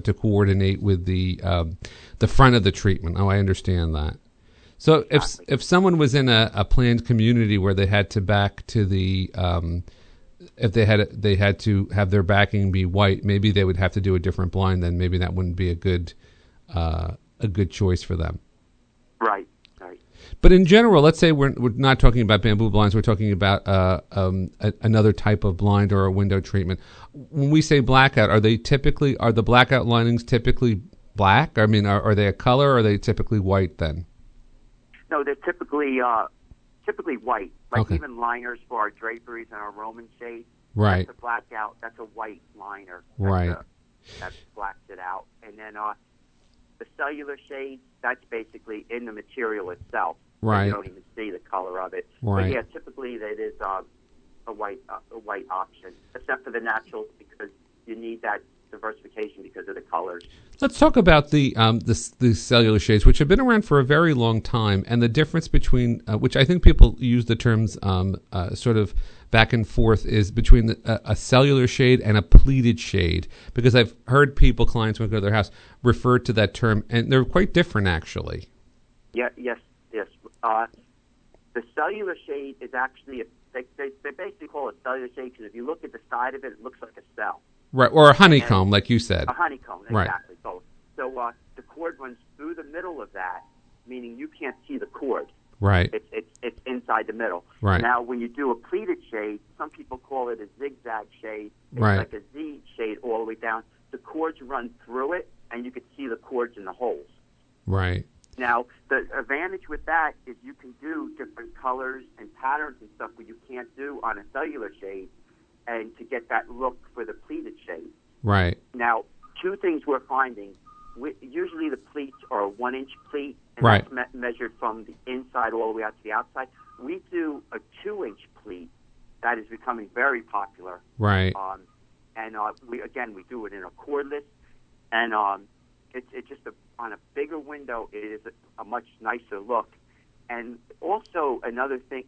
the front of the treatment. Oh, I understand that. So exactly. if someone was in a planned community where they had to back to the if they had to have their backing be white, maybe they would have to do a different blind. Then maybe that wouldn't be a good choice for them. Right. But in general, let's say we're not talking about bamboo blinds. We're talking about another type of blind or a window treatment. When we say blackout, are the blackout linings typically black? I mean, are they a color, or are they typically white then? No, they're typically white. Like even liners for our draperies and our Roman shades. Right. That's a blackout. That's a white liner. Right. That blacks it out. And then the cellular shade, that's basically in the material itself. Right. You don't even see the color of it. Right. But yeah, typically that is a white option, except for the naturals, because you need that diversification because of the colors. Let's talk about the cellular shades, which have been around for a very long time, and the difference between which I think people use the terms sort of back and forth, is between a cellular shade and a pleated shade, because I've heard clients when I go to their house, refer to that term, and they're quite different actually. Yeah, yes. The cellular shade is actually they basically call it cellular shade because if you look at the side of it, it looks like a cell. Right, or a honeycomb, like you said. A honeycomb, right. Exactly. So the cord runs through the middle of that, meaning you can't see the cord. Right. It's inside the middle. Right. Now, when you do a pleated shade, some people call it a zigzag shade. It's right. like a Z shade all the way down. The cords run through it, and you can see the cords in the holes. Right. Now, the advantage with that is you can do different colors and patterns and stuff where you can't do on a cellular shade, and to get that look for the pleated shade. Right. Now, two things we're finding. Usually the pleats are a 1-inch pleat, and right. that's measured from the inside all the way out to the outside. We do a 2-inch pleat that is becoming very popular. Right. And we do it in a cordless, and it's just on a bigger window. It is a much nicer look. And also another thing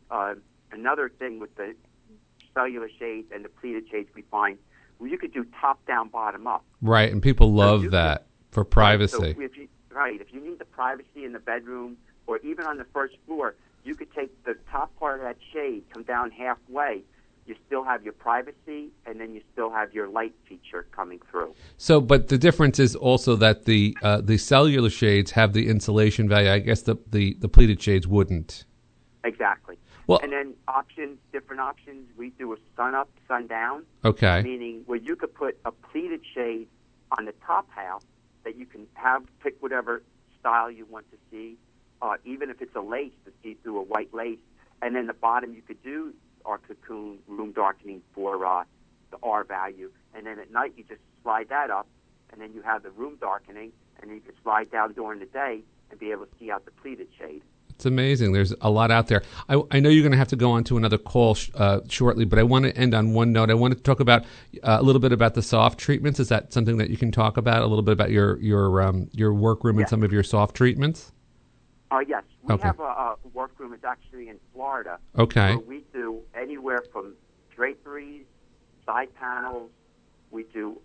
with the cellular shades and the pleated shades we find, well, you could do top down, bottom up. Right, and people love that for privacy. So if you need the privacy in the bedroom or even on the first floor, you could take the top part of that shade, come down halfway. You still have your privacy, and then you still have your light feature coming through. So, but the difference is also that the cellular shades have the insulation value. I guess the pleated shades wouldn't. Exactly. Well, and then different options. We do a sun up, sun down. Okay. Meaning where you could put a pleated shade on the top half that you can pick whatever style you want to see, even if it's a lace, to see through a white lace. And then the bottom you could do our cocoon room darkening for the R value. And then at night you just slide that up, and then you have the room darkening, and then you can slide down during the day and be able to see out the pleated shade. It's amazing. There's a lot out there. I know you're going to have to go on to another call shortly, but I want to end on one note. I want to talk about a little bit about the soft treatments. Is that something that you can talk about, a little bit about your workroom and some of your soft treatments? Yes. We have a workroom. It's actually in Florida. Okay. Where we do anywhere from draperies, side panels. We do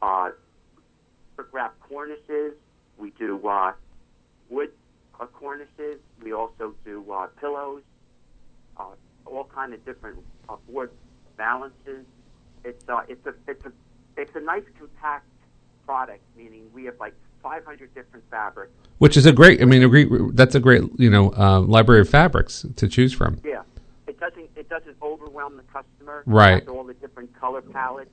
brick wrap cornices. We do wood cornices. We also do pillows, all kind of different board balances. It's a nice compact product, meaning we have like 500 different fabrics. Which is that's a great library of fabrics to choose from. Yeah, it doesn't overwhelm the customer. Right. It has all the different color palettes,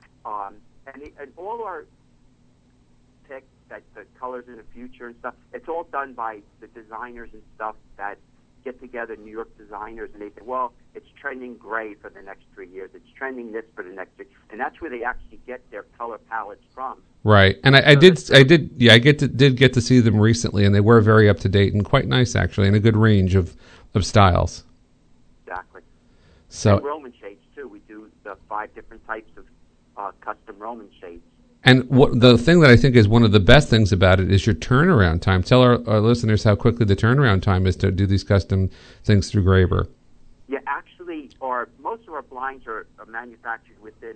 and all our pick that the colors in the future and stuff. It's all done by the designers and stuff that get together, New York designers, and they say, well, it's trending gray for the next 3 years. It's trending this for the next 3, and that's where they actually get their color palettes from. Right, and I did get to see them recently, and they were very up to date and quite nice actually, and a good range of styles. Exactly. So and Roman shades too. We do the 5 different types of custom Roman shades. And the thing that I think is one of the best things about it is your turnaround time. Tell our listeners how quickly the turnaround time is to do these custom things through Graber. Yeah, actually, most of our blinds are manufactured within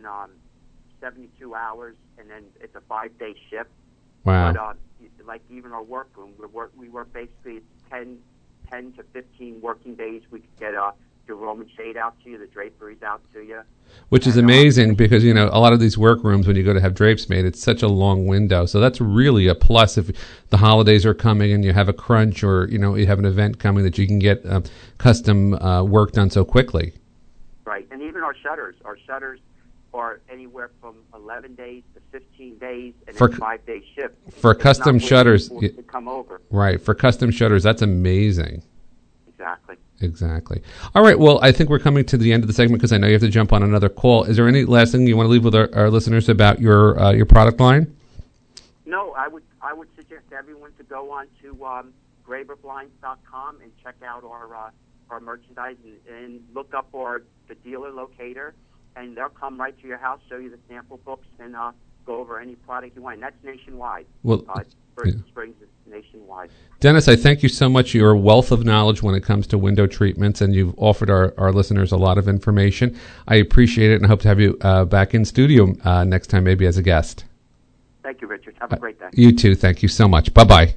72 hours, and then it's a 5-day ship. Wow. But like even our workroom, we work basically 10 to 15 working days. We could get the Roman shade out to you, the draperies out to you. Which is amazing because, a lot of these workrooms, when you go to have drapes made, it's such a long window. So that's really a plus if the holidays are coming and you have a crunch or, you have an event coming that you can get custom work done so quickly. Right. And even our shutters are anywhere from 11 days to 15 days and then 5-day ship. For custom shutters. To come over. Right. For custom shutters, that's amazing. Exactly. All right. Well, I think we're coming to the end of the segment because I know you have to jump on another call. Is there any last thing you want to leave with our listeners about your product line? No, I would suggest everyone to go on to graverblinds.com and check out our merchandise and look up the dealer locator, and they'll come right to your house, show you the sample books, and go over any product you want. And that's nationwide. Well, Springs is nationwide. Dennis, I thank you so much. You're a wealth of knowledge when it comes to window treatments, and you've offered our listeners a lot of information. I appreciate it and hope to have you back in studio next time, maybe as a guest. Thank you, Richard. Have a great day. You too. Thank you so much. Bye-bye.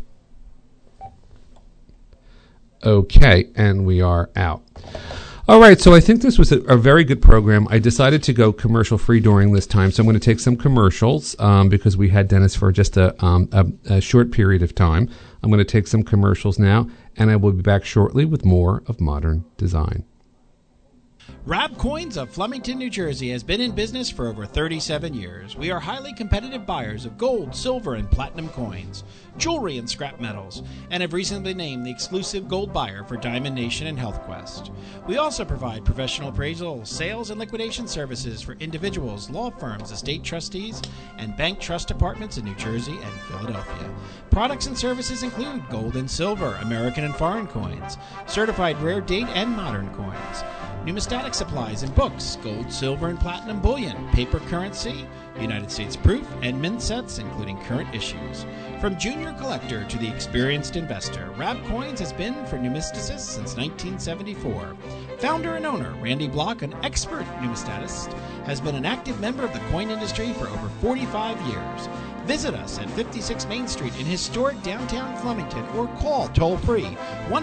Okay, and we are out. All right, so I think this was a very good program. I decided to go commercial-free during this time, so I'm going to take some commercials because we had Dennis for just a short period of time. I'm going to take some commercials now, and I will be back shortly with more of Modern Design. Rab Coins of Flemington, New Jersey has been in business for over 37 years. We are highly competitive buyers of gold, silver, and platinum coins, jewelry, and scrap metals, and have recently been named the exclusive gold buyer for Diamond Nation and HealthQuest. We also provide professional appraisal, sales, and liquidation services for individuals, law firms, estate trustees, and bank trust departments in New Jersey and Philadelphia. Products and services include gold and silver, American and foreign coins, certified rare date and modern coins, numismatic supplies and books, gold, silver, and platinum bullion, paper currency, United States proof, and mint sets, including current issues. From junior collector to the experienced investor, Rab Coins has been for numismaticists since 1974. Founder and owner Randy Block, an expert numismatist, has been an active member of the coin industry for over 45 years. Visit us at 56 Main Street in historic downtown Flemington or call toll-free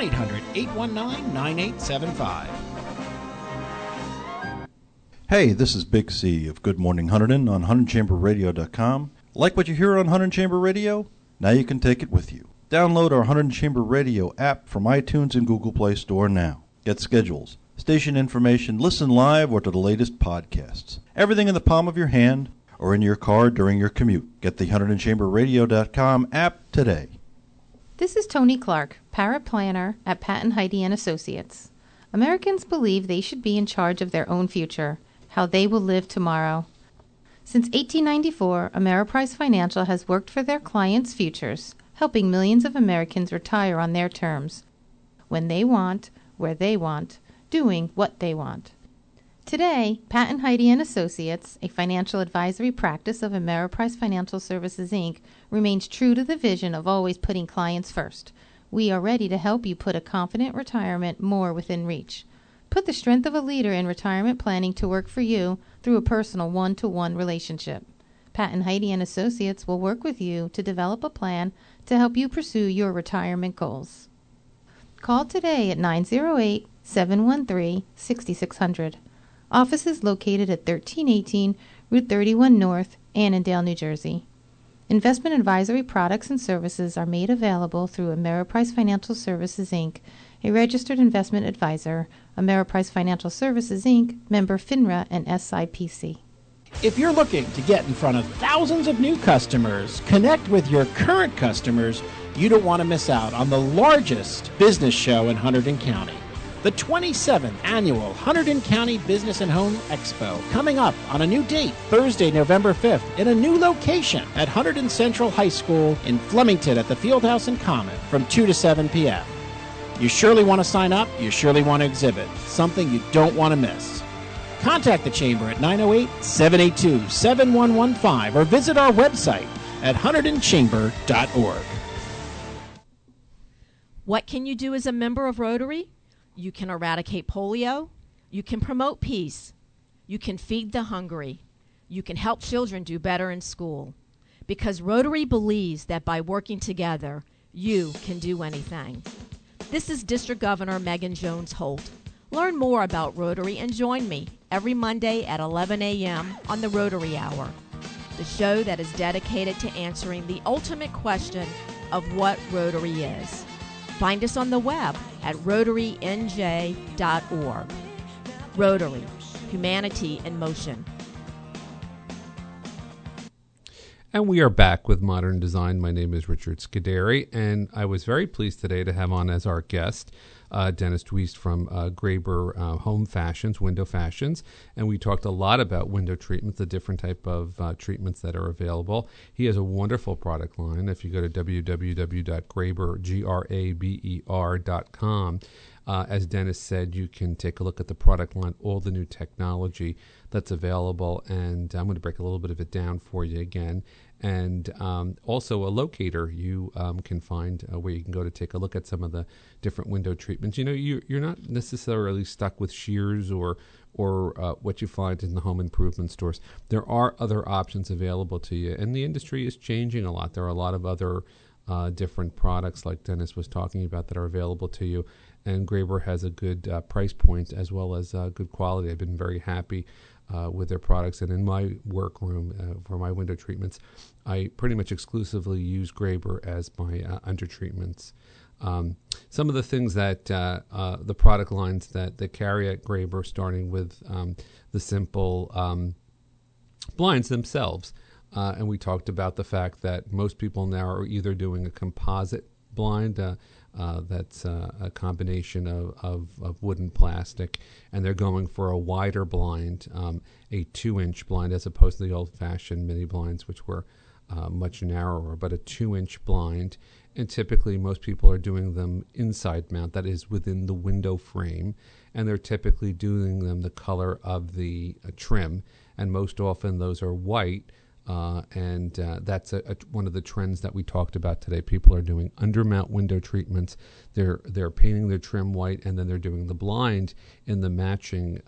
1-800-819-9875. Hey, this is Big C of Good Morning Hunterdon on HunterdonChamberRadio.com. Like what you hear on Hunterdon Chamber Radio? Now you can take it with you. Download our Hunterdon Chamber Radio app from iTunes and Google Play Store now. Get schedules, station information, listen live, or to the latest podcasts. Everything in the palm of your hand or in your car during your commute. Get the HunterdonChamberRadio.com app today. This is Tony Clark, paraplanner at Patton Heide & Associates. Americans believe they should be in charge of their own future, how they will live tomorrow. Since 1894, Ameriprise Financial has worked for their clients' futures, helping millions of Americans retire on their terms, when they want, where they want, doing what they want. Today, Patton Heide & Associates, a financial advisory practice of Ameriprise Financial Services, Inc., remains true to the vision of always putting clients first. We are ready to help you put a confident retirement more within reach. Put the strength of a leader in retirement planning to work for you through a personal one-to-one relationship. Patton Heide & Associates will work with you to develop a plan to help you pursue your retirement goals. Call today at 908-713-6600. Office is located at 1318 Route 31 North, Annandale, New Jersey. Investment advisory products and services are made available through Ameriprise Financial Services, Inc., a registered investment advisor. Ameriprise Financial Services, Inc., member FINRA and SIPC. If you're looking to get in front of thousands of new customers, connect with your current customers, you don't want to miss out on the largest business show in Hunterdon County. The 27th Annual Hunterdon County Business and Home Expo, coming up on a new date, Thursday, November 5th, in a new location at Hunterdon Central High School in Flemington at the Fieldhouse and Common from 2 to 7 p.m. You surely want to sign up. You surely want to exhibit. Something you don't want to miss. Contact the Chamber at 908-782-7115 or visit our website at HunterdonChamber.org. What can you do as a member of Rotary? You can eradicate polio. You can promote peace. You can feed the hungry. You can help children do better in school. Because Rotary believes that by working together, you can do anything. This is District Governor Megan Jones Holt. Learn more about Rotary and join me every Monday at 11 a.m. on the Rotary Hour, the show that is dedicated to answering the ultimate question of what Rotary is. Find us on the web at rotarynj.org. Rotary, humanity in motion. And we are back with Modern Design. My name is Richard Scuderi, and I was very pleased today to have on as our guest Dennis Wiest from Graber Home Fashions, Window Fashions, and we talked a lot about window treatments, the different type of treatments that are available. He has a wonderful product line. If you go to www.graber.com, as Dennis said, you can take a look at the product line, all the new technology that's available, and I'm going to break a little bit of it down for you again. And also a locator you can find where you can go to take a look at some of the different window treatments. You know, you're not necessarily stuck with shears or what you find in the home improvement stores. There are other options available to you, and the industry is changing a lot. There are a lot of other different products, like Dennis was talking about, that are available to you. And Graber has a good price point as well as good quality. I've been very happy with their products. And in my workroom for my window treatments, I pretty much exclusively use Graber as my under treatments. Some of the things that the product lines that they carry at Graber, starting with the simple blinds themselves. And we talked about the fact that most people now are either doing a composite blind that's a combination of wood and plastic, and they're going for a wider blind, a 2-inch blind, as opposed to the old-fashioned mini blinds, which were much narrower, but a 2-inch blind. And typically most people are doing them inside mount, that is within the window frame, and they're typically doing them the color of the trim, and most often those are white. And that's one of the trends that we talked about today. People are doing undermount window treatments. They're painting their trim white, and then they're doing the blind in the matching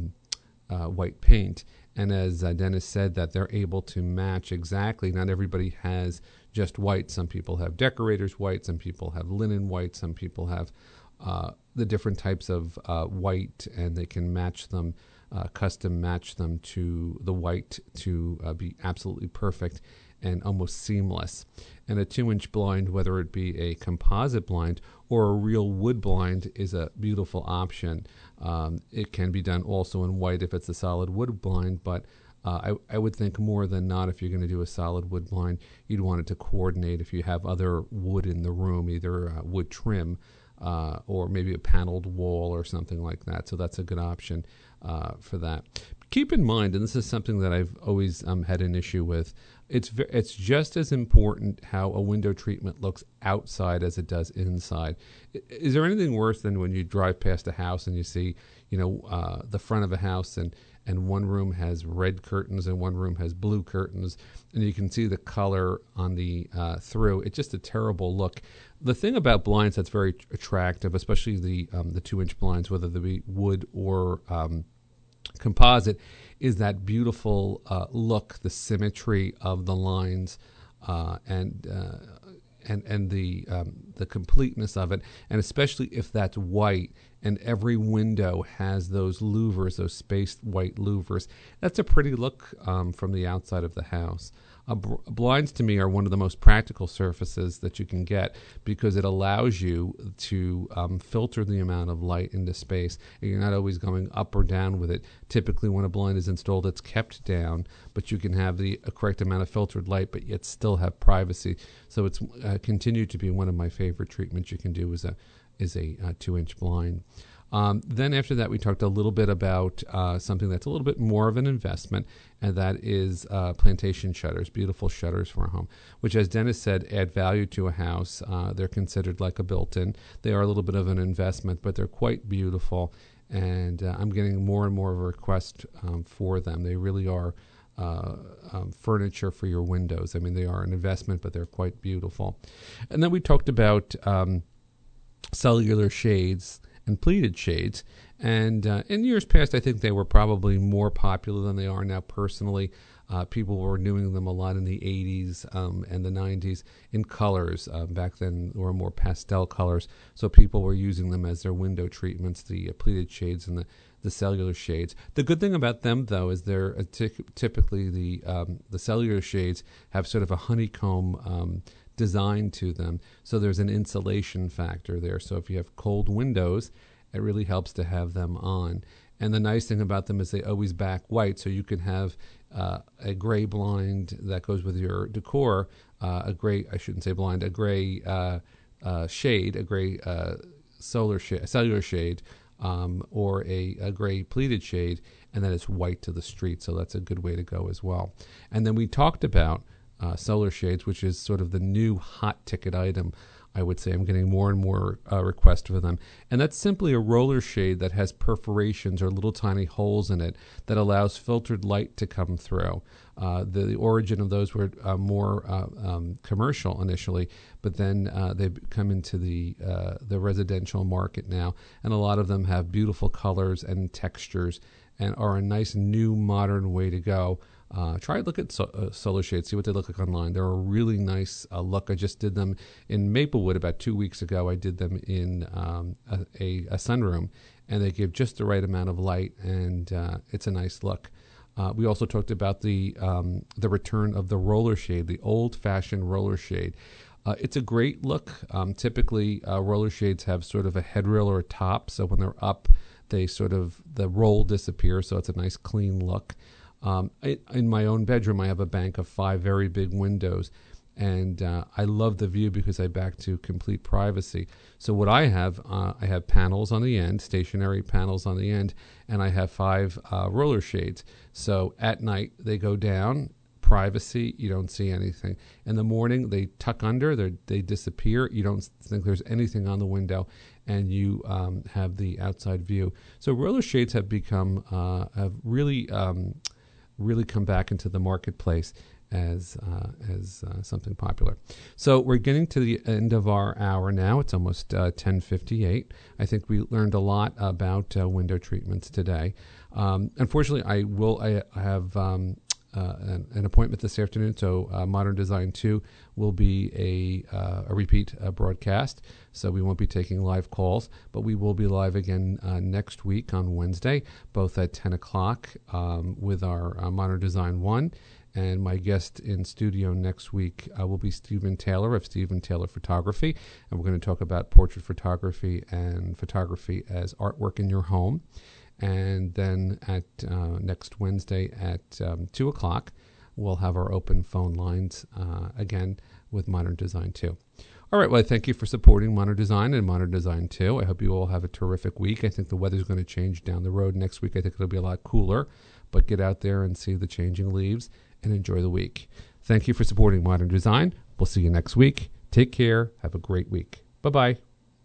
white paint. And as Dennis said, that they're able to match exactly. Not everybody has just white. Some people have decorators white. Some people have linen white. Some people have the different types of white, and they can match them. Custom match them to the white to be absolutely perfect and almost seamless. And a 2-inch blind, whether it be a composite blind or a real wood blind, is a beautiful option. It can be done also in white if it's a solid wood blind, but I would think more than not, if you're going to do a solid wood blind, you'd want it to coordinate if you have other wood in the room, either wood trim or maybe a paneled wall or something like that. So that's a good option for that. Keep in mind, and this is something that I've always had an issue with, it's just as important how a window treatment looks outside as it does inside. Is there anything worse than when you drive past a house and you see, the front of a house and one room has red curtains and one room has blue curtains, and you can see the color on the through? It's just a terrible look. The thing about blinds that's very attractive, especially the 2-inch blinds, whether they be wood or composite, is that beautiful look, the symmetry of the lines, and the completeness of it, and especially if that's white and every window has those louvers, those spaced white louvers. That's a pretty look from the outside of the house. Blinds to me are one of the most practical surfaces that you can get, because it allows you to filter the amount of light into space. And you're not always going up or down with it. Typically when a blind is installed, it's kept down, but you can have the correct amount of filtered light, but yet still have privacy. So it's continued to be one of my favorite treatments you can do is a 2-inch blind. Then after that, we talked a little bit about something that's a little bit more of an investment, and that is plantation shutters, beautiful shutters for a home, which, as Dennis said, add value to a house. They're considered like a built-in. They are a little bit of an investment, but they're quite beautiful, and I'm getting more and more of a request for them. They really are furniture for your windows. I mean, they are an investment, but they're quite beautiful. And then we talked about cellular shades and pleated shades, And in years past, I think they were probably more popular than they are now personally. People were doing them a lot in the 80s and the 90s in colors. Back then, there were more pastel colors, so people were using them as their window treatments, the pleated shades and the cellular shades. The good thing about them, though, is they're typically the cellular shades have sort of a honeycomb design to them, so there's an insulation factor there. So if you have cold windows, it really helps to have them on. And the nice thing about them is they always back white, so you can have a gray blind that goes with your decor, a gray shade, a gray cellular shade, or a gray pleated shade, and then it's white to the street. So that's a good way to go as well. And then we talked about solar shades, which is sort of the new hot ticket item. I would say I'm getting more and more requests for them. And that's simply a roller shade that has perforations or little tiny holes in it that allows filtered light to come through. The origin of those were more commercial initially, but then they've come into the residential market now. And a lot of them have beautiful colors and textures and are a nice new modern way to go. Try to look at solar shades, see what they look like online. They're a really nice look. I just did them in Maplewood about 2 weeks ago. I did them in a sunroom, and they give just the right amount of light, and it's a nice look. We also talked about the return of the roller shade, the old-fashioned roller shade. It's a great look. Typically, roller shades have sort of a headrail or a top, so when they're up, the roll disappears, so it's a nice clean look. In my own bedroom, I have a bank of 5 very big windows, and I love the view because I back to complete privacy. So what I have panels on the end, stationary panels on the end, and I have 5 roller shades. So at night, they go down, privacy, you don't see anything. In the morning, they tuck under, they disappear, you don't think there's anything on the window, and you have the outside view. So roller shades have become, have really come back into the marketplace as something popular. So we're getting to the end of our hour now. It's almost 10:58. I think we learned a lot about window treatments today. Unfortunately, I have an appointment this afternoon, so Modern Design 2 will be a repeat broadcast, so we won't be taking live calls, but we will be live again next week on Wednesday, both at 10 o'clock with our Modern Design 1, and my guest in studio next week will be Stephen Taylor of Stephen Taylor Photography, and we're going to talk about portrait photography and photography as artwork in your home. And then at next Wednesday at 2 o'clock, we'll have our open phone lines again with Modern Design 2. All right, well, thank you for supporting Modern Design and Modern Design 2. I hope you all have a terrific week. I think the weather's going to change down the road next week. I think it'll be a lot cooler, but get out there and see the changing leaves and enjoy the week. Thank you for supporting Modern Design. We'll see you next week. Take care. Have a great week. Bye-bye.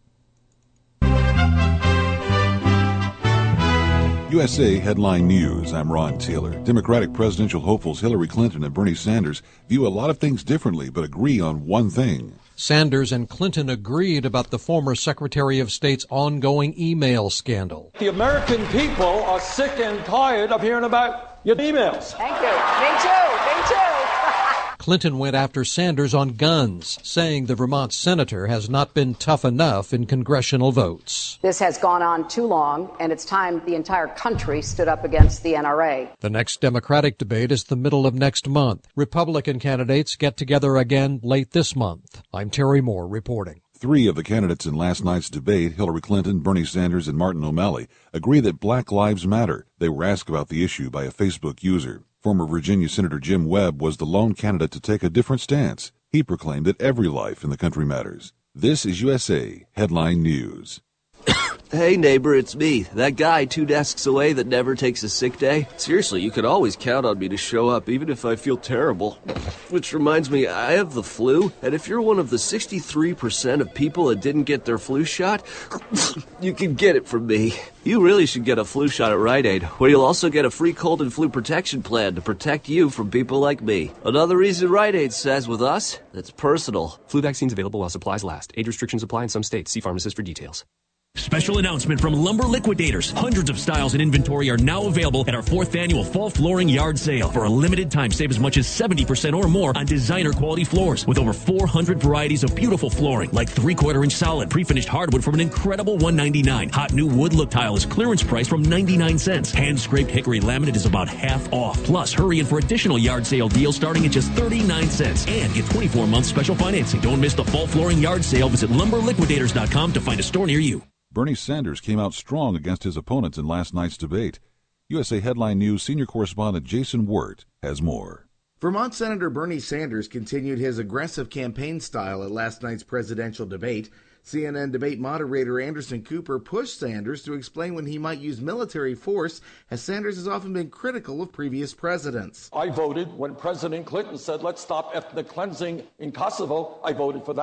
USA Headline News. I'm Ron Taylor. Democratic presidential hopefuls Hillary Clinton and Bernie Sanders view a lot of things differently, but agree on one thing. Sanders and Clinton agreed about the former Secretary of State's ongoing email scandal. The American people are sick and tired of hearing about your emails. Thank you. Me too. Me too. Clinton went after Sanders on guns, saying the Vermont senator has not been tough enough in congressional votes. This has gone on too long, and it's time the entire country stood up against the NRA. The next Democratic debate is the middle of next month. Republican candidates get together again late this month. I'm Terry Moore reporting. 3 of the candidates in last night's debate, Hillary Clinton, Bernie Sanders, and Martin O'Malley, agree that Black Lives Matter. They were asked about the issue by a Facebook user. Former Virginia Senator Jim Webb was the lone candidate to take a different stance. He proclaimed that every life in the country matters. This is USA Headline News. Hey neighbor, it's me, that guy 2 desks away that never takes a sick day. Seriously, you can always count on me to show up, even if I feel terrible. Which reminds me, I have the flu, and if you're one of the 63% of people that didn't get their flu shot, you can get it from me. You really should get a flu shot at Rite Aid, where you'll also get a free cold and flu protection plan to protect you from people like me. Another reason Rite Aid says with us, it's personal. Flu vaccines available while supplies last. Age restrictions apply in some states. See pharmacist for details. Special announcement from Lumber Liquidators. Hundreds of styles and inventory are now available at our 4th annual Fall Flooring Yard Sale. For a limited time, save as much as 70% or more on designer quality floors with over 400 varieties of beautiful flooring, like 3/4-inch solid pre-finished hardwood from an incredible $199. Hot new wood look tile is clearance price from 99 cents. Hand-scraped hickory laminate is about half off. Plus, hurry in for additional yard sale deals starting at just 39 cents. And get 24-month special financing. Don't miss the Fall Flooring Yard Sale. Visit lumberliquidators.com to find a store near you. Bernie Sanders came out strong against his opponents in last night's debate. USA Headline News senior correspondent Jason Wirt has more. Vermont Senator Bernie Sanders continued his aggressive campaign style at last night's presidential debate. CNN debate moderator Anderson Cooper pushed Sanders to explain when he might use military force, as Sanders has often been critical of previous presidents. I voted when President Clinton said, let's stop ethnic cleansing in Kosovo. I voted for that.